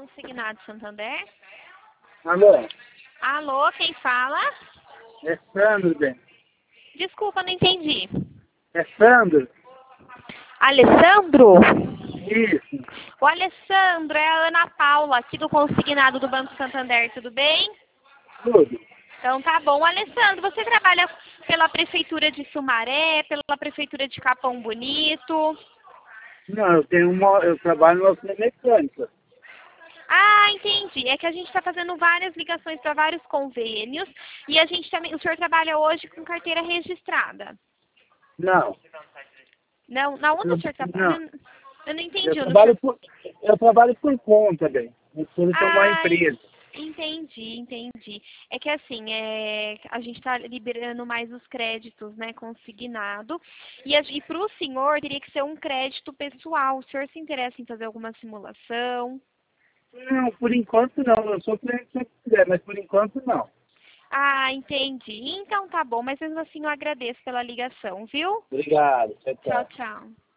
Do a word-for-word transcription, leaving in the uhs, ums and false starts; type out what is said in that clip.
Consignado Santander. Alô? Alô, quem fala? É Sandro, bem. Desculpa, não entendi. É Sandro? Alessandro? Isso. O Alessandro é a Ana Paula, aqui do Consignado do Banco Santander, tudo bem? Tudo. Então tá bom. Alessandro, você trabalha pela Prefeitura de Sumaré, pela Prefeitura de Capão Bonito? Não, eu tenho uma. Eu trabalho na oficina mecânica. Ah, entendi. É que a gente está fazendo várias ligações para vários convênios e a gente também. O senhor trabalha hoje com carteira registrada? Não. Não, na onde Eu, o senhor não. trabalha? Eu não entendi. Eu onde o trabalho senhor... por, eu trabalho por conta, bem. Eu sou uma Ah, empresa. entendi, entendi. É que assim, é, a gente está liberando mais os créditos, né, consignado. E, a- e para o senhor teria que ser um crédito pessoal. O senhor se interessa em fazer alguma simulação? Não, por enquanto não. Eu sou cliente se eu quiser, mas por enquanto não. Ah, entendi. Então tá bom, mas mesmo assim eu agradeço pela ligação, viu? Obrigado. Tchau, Tchau, tchau. tchau.